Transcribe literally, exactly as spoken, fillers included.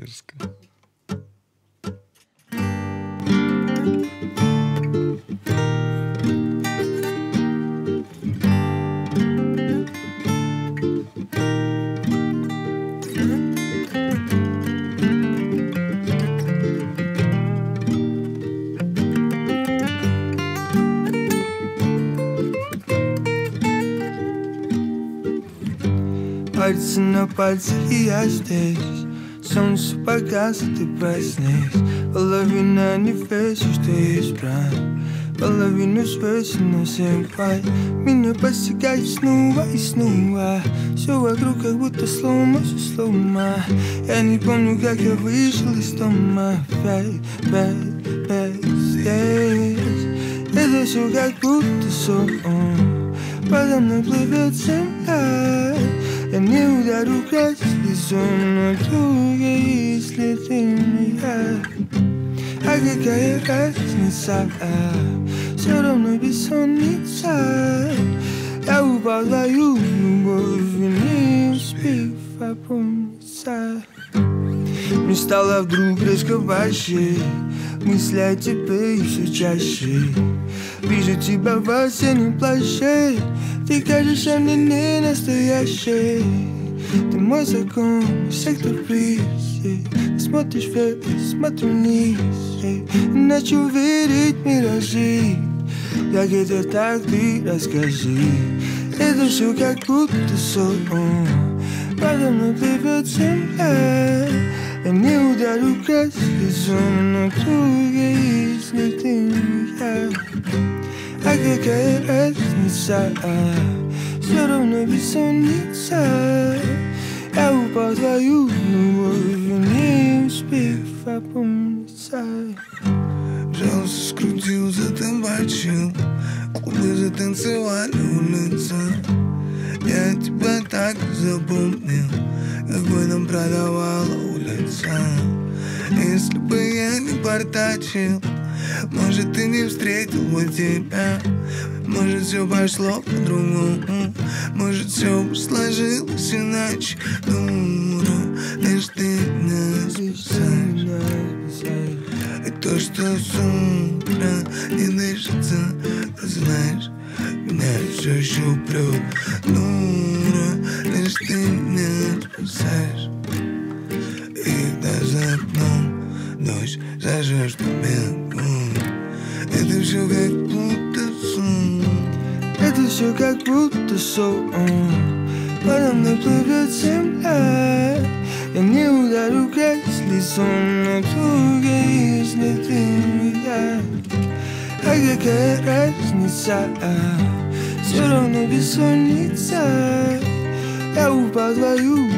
дерзко. Пальцы на пальцах, и я здесь. Солнце погасит, ты проснись. Половина не весит, что есть брань. Половину свесено всем пай. Меня постигает снова и снова. Все вокруг как будто слома, все слома. Я не помню, как я вышел из дома. Опять, опять, опять здесь. Это все как будто сон. Подо мной плывет земля. Я не ударю грязь лицом на друга, если ты меня. А какая разница? Все равно бессонница. Я упал в твою любовь, не успев опомниться. Мне стало вдруг резко важнее. Мысли о тебе все чаще. Вижу тебя в осеннем плаще. Ты кажешься мне не настоящей. Ты мой закон, сектор приз. Смотришь вверх, смотрю вниз. Иначе уверить миражи. Как это так, ты расскажи. Это все как будто сон. Подо мной плывет земля. Я не ударю грязь лицом на друга, если ты меня. А какая разница? Все равно бессонница. Я упал в твою любовь, не успев опомниться. Жалостно скрутил, затамбачил. Клубы затанцевали улицы. Я тебя так запомнил, какой нам продавала улица. Если бы я не портачил, может, ты не встретил бы тебя. Может, все пошло по-другому. Может, все бы сложилось иначе. Дура, лишь ты меня спасаешь. И то, что с утра не дышится, ты знаешь, меня все еще прет. Дура, лишь ты меня спасаешь. И когда за окном дождь зажжешь победу. Это все как будто сон. Это все как будто сон. Подо мной плывет земля. Я не ударю грязь лицом на друга, если ты меня. А какая разница? Все равно бессонница. Я упал в твою